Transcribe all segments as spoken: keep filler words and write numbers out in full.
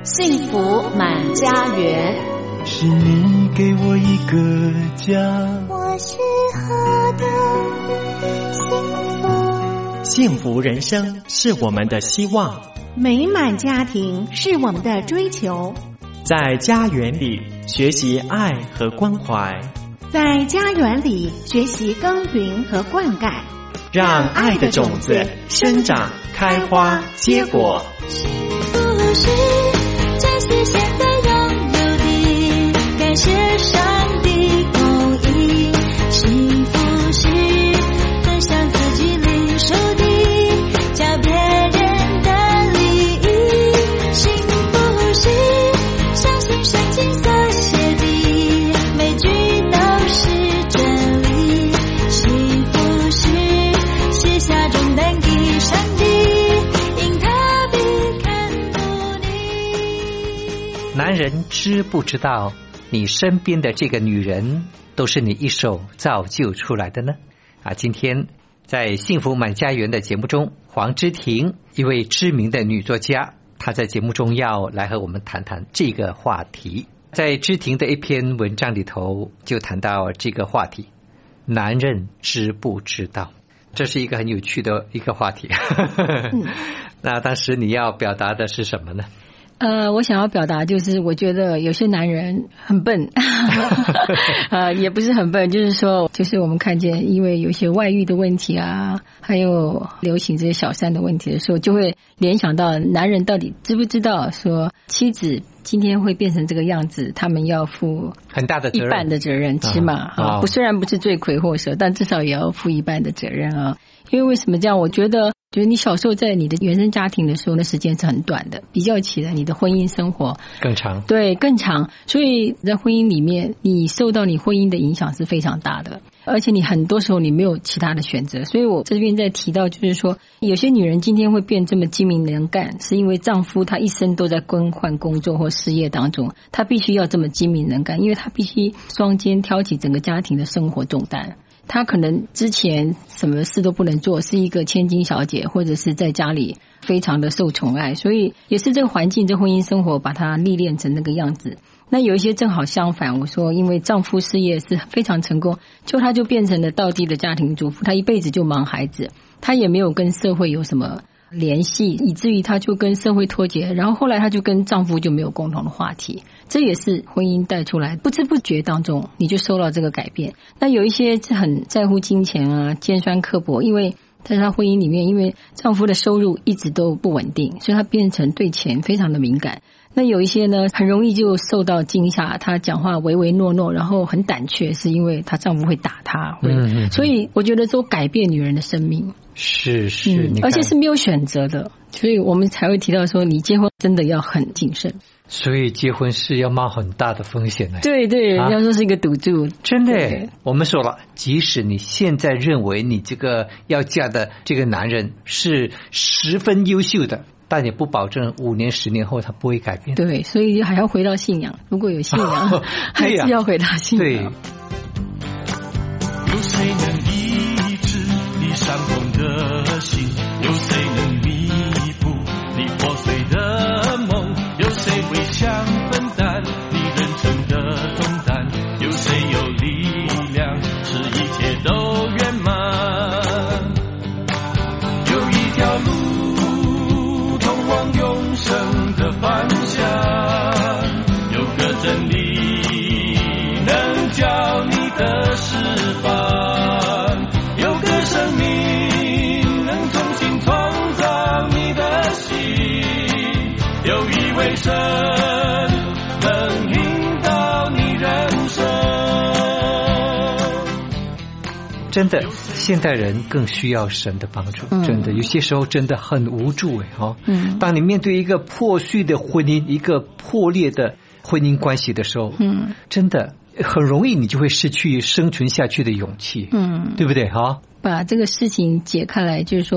幸福满家园， 是你给我一个家， 我适合的幸福。 幸福人生是我们的希望， 美满家庭是我们的追求。 在家园里学习爱和关怀， 在家园里学习耕耘和灌溉， 让爱的种子生长、开花、结果。 幸福是珍惜现在拥有的，感谢上帝供应。幸福是分享自己领受的，叫别人的利益。幸福是相信圣经所写的，每句都是真理。幸福是卸下重担给上帝，因他必看顾你。 男人知不知道你身边的这个女人都是你一手造就出来的呢？啊，今天在幸福满家园的节目中，黄之婷，一位知名的女作家，她在节目中要来和我们谈谈这个话题。在之婷的一篇文章里头就谈到这个话题，男人知不知道？这是一个很有趣的一个话题。嗯、那当时你要表达的是什么呢？ 呃，我想要表达就是，我觉得有些男人很笨，呃，也不是很笨，就是说，就是我们看见，因为有些外遇的问题啊，还有流行这些小三的问题的时候，就会联想到男人到底知不知道说妻子今天会变成这个样子，他们要负很大的责任， 一半的责任，起码啊，不虽然不是罪魁祸首，但至少也要负一半的责任啊。因为为什么这样？我觉得。觉得你小时候在你的原生家庭的时候，那时间是很短的，比较起来你的婚姻生活更长， 对，更长。所以在婚姻里面，你受到你婚姻的影响是非常大的，而且你很多时候你没有其他的选择。所以我这边在提到，就是说有些女人今天会变这么精明能干，是因为丈夫他一生都在更换工作或事业当中，他必须要这么精明能干，因为他必须双肩挑起整个家庭的生活重担。他可能之前什么事都不能做，是一个千金小姐，或者是在家里非常的受宠爱，所以也是这个环境，这婚姻生活把她历练成那个样子。那有一些正好相反，我说因为丈夫事业是非常成功，就她就变成了道地的家庭主妇，她一辈子就忙孩子，她也没有跟社会有什么联系，以至于她就跟社会脱节，然后后来她就跟丈夫就没有共同的话题。这也是婚姻带出来，不知不觉当中你就受到这个改变。那有一些很在乎金钱啊，尖酸刻薄，因为在她婚姻里面，因为丈夫的收入一直都不稳定，所以她变成对钱非常的敏感。那有一些呢，很容易就受到惊吓，她讲话唯唯诺诺，然后很胆怯，是因为她丈夫会打她，会、嗯、所以我觉得都改变女人的生命。 是是、嗯， 而且是没有选择的，所以我们才会提到说，你结婚真的要很谨慎。 所以结婚是要冒很大的风险的。 对对，人家说是一个赌注， 真的。我们说了，即使你现在认为你这个要嫁的这个男人是十分优秀的，但也不保证五年十年后他不会改变。 对，所以还要回到信仰，如果有信仰、哦、还是要回到信仰。对， 有谁能医治你伤痛的心？有谁能弥补你破碎的梦？有谁会想分担你人生的重担？有谁有力量使一切都圆满？有一条路通往永生的方向，有个真理能叫你的释放，有个生命能重新创造你的心，有一位神能引导你人生。 真的，现代人更需要神的帮助。嗯、真的，有些时候真的很无助哎哈。嗯，当你面对一个破碎的婚姻，一个破裂的婚姻关系的时候，嗯，真的很容易你就会失去生存下去的勇气。嗯，对不对哈？ 把这个事情解开来，就是说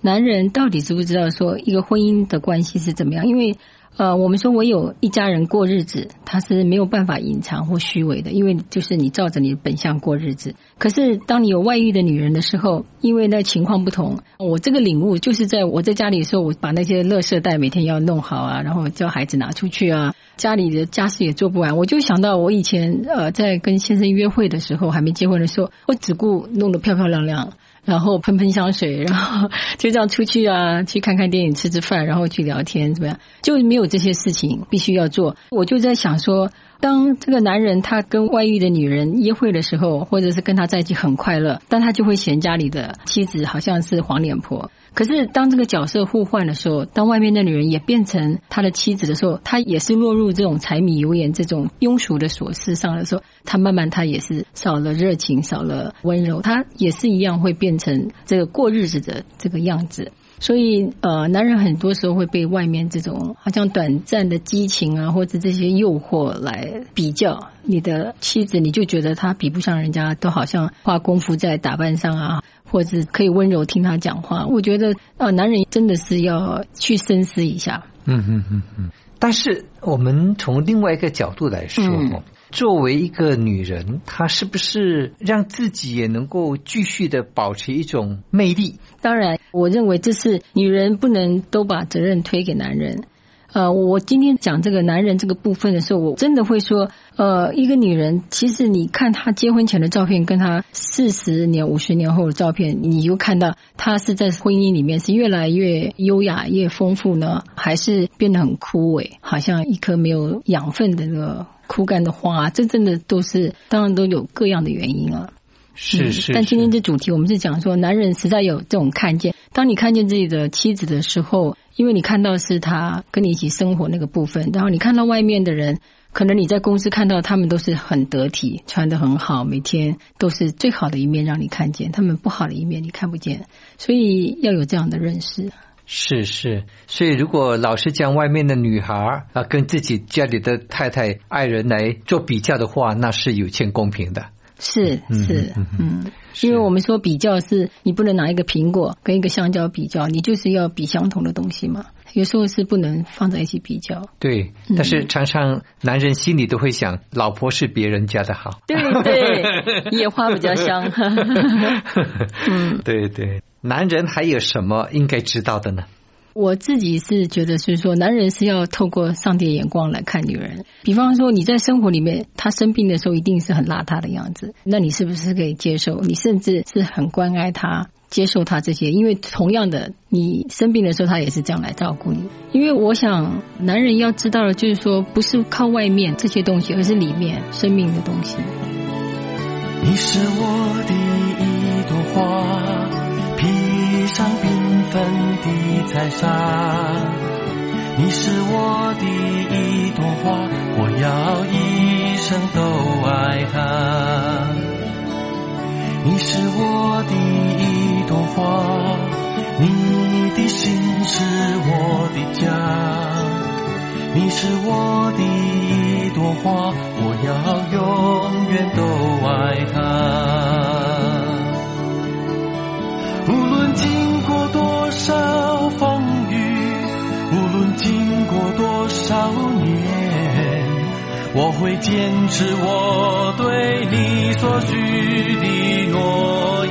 男人到底知不知道说一个婚姻的关系是怎么样？因为呃，我们说唯有一家人过日子，他是没有办法隐藏或虚伪的，因为就是你照着你的本相过日子。可是当你有外遇的女人的时候，因为那情况不同，我这个领悟就是在我在家里的时候，我把那些垃圾袋每天要弄好啊，然后叫孩子拿出去啊，家里的家事也做不完。我就想到我以前呃在跟先生约会的时候，还没结婚的时候，我只顾弄得漂漂亮亮，然后喷喷香水，然后就这样出去啊，去看看电影，吃吃饭，然后去聊天，怎么样？就没有这些事情必须要做。我就在想说，当这个男人他跟外遇的女人约会的时候，或者是跟他在一起很快乐，但他就会嫌家里的妻子好像是黄脸婆。可是当这个角色互换的时候，当外面的女人也变成他的妻子的时候，他也是落入这种柴米油盐这种庸俗的琐事上的时候，他慢慢他也是少了热情，少了温柔，他也是一样会变成这个过日子的这个样子。所以呃，男人很多时候会被外面这种好像短暂的激情啊，或者这些诱惑来比较你的妻子，你就觉得她比不上人家，都好像花功夫在打扮上啊，或者可以温柔听她讲话。我觉得呃，男人真的是要去深思一下。 嗯嗯嗯嗯。但是我们从另外一个角度来说，嗯，作为一个女人，她是不是让自己也能够继续的保持一种魅力？ 当然，我认为这是女人不能都把责任推给男人。呃，我今天讲这个男人这个部分的时候，我真的会说，呃，一个女人，其实你看她结婚前的照片，跟她四十年、五十年后的照片，你就看到她是在婚姻里面是越来越优雅、越丰富呢，还是变得很枯萎，好像一颗没有养分的那个枯干的花，这真的都是，当然都有各样的原因啊。 是是、嗯， 但今天这主题我们是讲说，男人实在有这种看见。当你看见自己的妻子的时候，因为你看到是他跟你一起生活那个部分，然后你看到外面的人，可能你在公司看到他们都是很得体，穿得很好，每天都是最好的一面让你看见，他们不好的一面你看不见，所以要有这样的认识。 是是，所以如果老是将外面的女孩啊跟自己家里的太太爱人来做比较的话，那是有欠公平的。 是是 嗯, 嗯，因为我们说比较是你不能拿一个苹果跟一个香蕉比较，你就是要比相同的东西嘛，有时候是不能放在一起比较。对， 嗯，但是常常男人心里都会想，老婆是别人家的好。 对对，野花比较香。 嗯，对对。男人还有什么应该知道的呢？ 我自己是觉得是说，男人是要透过上帝的眼光来看女人。比方说你在生活里面，他生病的时候一定是很邋遢的样子，那你是不是可以接受？你甚至是很关爱他，接受他这些，因为同样的你生病的时候他也是这样来照顾你。因为我想男人要知道的就是说，不是靠外面这些东西，而是里面生命的东西。 你是我的一朵花，披上缤纷的彩纱，你是我的一朵花，我要一生都爱它。你是我的一朵花，你的心是我的家，你是我的一朵花，我要永远都爱它。无论经过多少风雨，无论经过多少年，我会坚持我对你所许的诺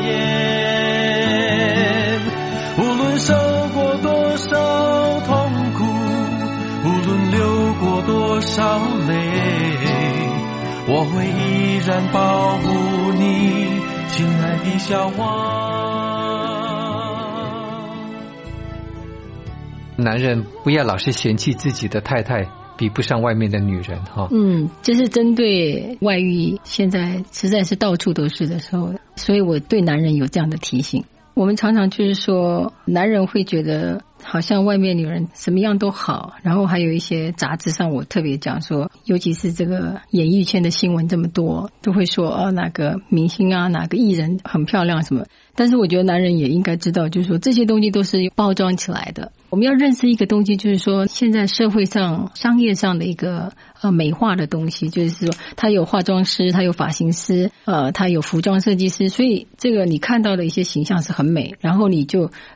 言。无论受过多少痛苦，无论流过多少泪，我会依然保护你，亲爱的小花。 男人不要老是嫌弃自己的太太比不上外面的女人哈。 嗯，这是针对外遇现在实在是到处都是的时候，所以我对男人有这样的提醒。我们常常就是说，男人会觉得好像外面女人什么样都好，然后还有一些杂志上我特别讲说，尤其是这个演艺圈的新闻这么多，都会说哦哪个明星啊哪个艺人很漂亮什么。但是我觉得男人也应该知道，就是说这些东西都是包装起来的。我们要认识一个东西，就是说现在社会上商业上的一个呃美化的东西，就是说他有化妆师，他有发型师，呃他有服装设计师，所以这个你看到的一些形象是很美，然后你就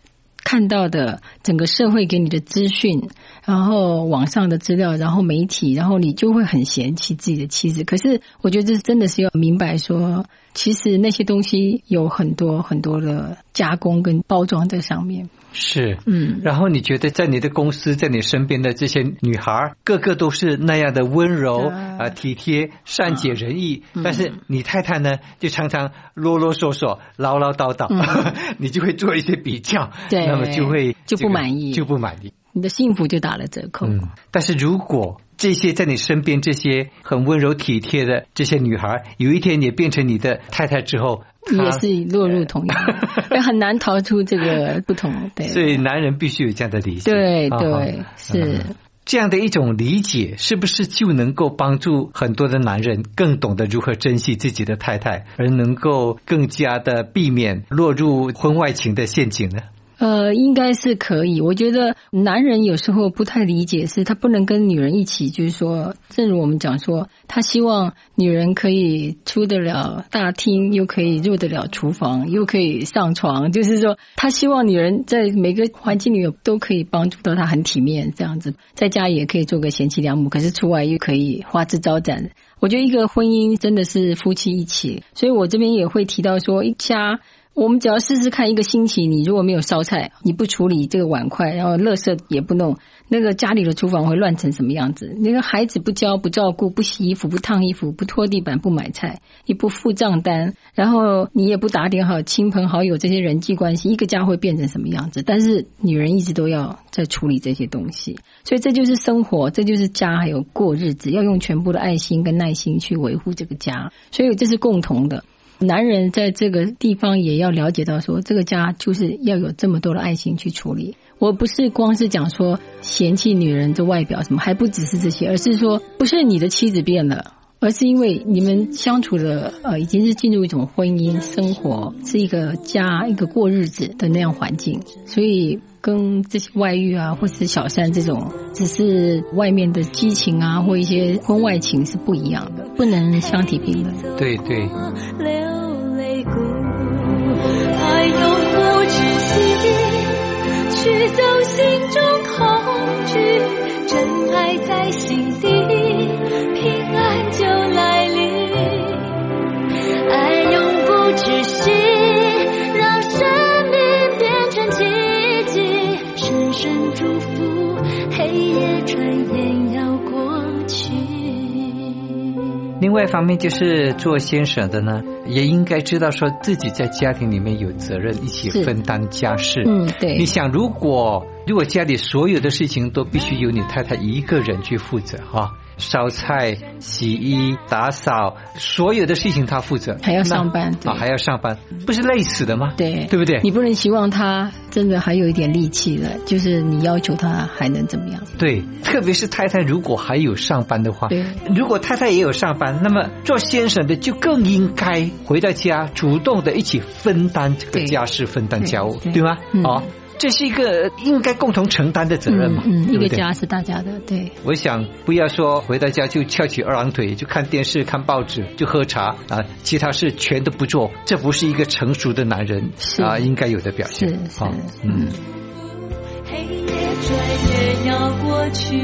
看到的整个社会给你的资讯，然后网上的资料，然后媒体，然后你就会很嫌弃自己的妻子。可是我觉得这真的是要明白说，其实那些东西有很多很多的加工跟包装在上面。 是， 嗯， 然后你觉得在你的公司，在你身边的这些女孩，个个都是那样的温柔啊、呃、体贴、善解人意，嗯、但是你太太呢，就常常啰啰嗦嗦、唠唠叨叨，嗯、你就会做一些比较， 对， 那么就会、 这个、就不满意， 就不满意， 你的幸福就打了折扣。 嗯，但是如果这些在你身边这些很温柔体贴的这些女孩，有一天也变成你的太太之后， 也是落入同样的，很难逃出这个不同。对， 所以男人必须有这样的理解。 对对、哦、是、 嗯、这样的一种理解，是不是就能够帮助很多的男人更懂得如何珍惜自己的太太，而能够更加的避免落入婚外情的陷阱呢？ 呃，应该是可以。我觉得男人有时候不太理解，是他不能跟女人一起，就是说，正如我们讲说，他希望女人可以出得了大厅，又可以入得了厨房，又可以上床，就是说，他希望女人在每个环境里都可以帮助到他，很体面这样子，在家也可以做个贤妻良母，可是出外又可以花枝招展。我觉得一个婚姻真的是夫妻一起，所以我这边也会提到说，一家我们只要试试看，一个星期你如果没有烧菜，你不处理这个碗筷，然后垃圾也不弄，那个家里的厨房会乱成什么样子？那个孩子不教不照顾，不洗衣服不烫衣服，不拖地板不买菜，你不付账单，然后你也不打点好亲朋好友这些人际关系，一个家会变成什么样子？但是女人一直都要在处理这些东西，所以这就是生活，这就是家，还有过日子，要用全部的爱心跟耐心去维护这个家，所以这是共同的。男人在这个地方也要了解到说，这个家就是要有这么多的爱心去处理。我不是光是讲说嫌弃女人的外表什么，还不只是这些，而是说不是你的妻子变了，而是因为你们相处的呃，已经是进入一种婚姻生活，是一个家，一个过日子的那样环境，所以跟这些外遇啊，或是小三这种只是外面的激情啊，或一些婚外情是不一样的，不能相提并论。 对对， 流泪谷，爱永不止息，驱走心中恐惧，真爱在心底，平安就来临，爱永不止息，让生命变成奇迹，深深祝福，黑夜转眼要过去。 另外一方面就是做先生的呢，也应该知道说自己在家庭里面有责任，一起分担家事。 嗯，对。你想，如果如果家里所有的事情都必须由你太太一个人去负责哈，烧菜、洗衣、打扫，所有的事情她负责， 还要上班啊，还要上班，不是累死的吗？ 对， 对不对？ 你不能希望她真的还有一点力气了，就是你要求她还能怎么样？ 对，特别是太太如果还有上班的话， 对， 如果太太也有上班，那么做先生的就更应该回到家，主动的一起分担这个家事，分担家务， 对, 对, 对吗？嗯、哦。这是一个应该共同承担的责任嘛？ 嗯，嗯对对一个家是大家的，对。 我想不要说回到家就翘起二郎腿，就看电视、看报纸、就喝茶啊，其他事全都不做，这不是一个成熟的男人啊应该有的表现。 是是， 啊、嗯。 黑夜转眼要过去。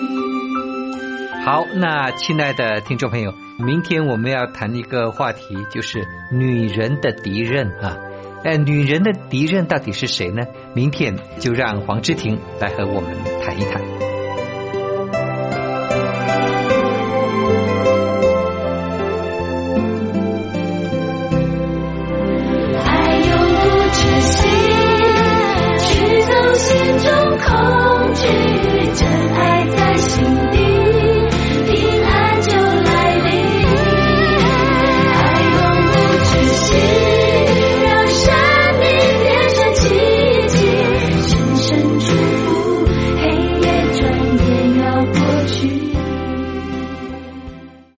好，那亲爱的听众朋友，明天我们要谈一个话题，就是女人的敌人啊。呃，女人的敌人到底是谁呢？明天就让黄之婷来和我们谈一谈。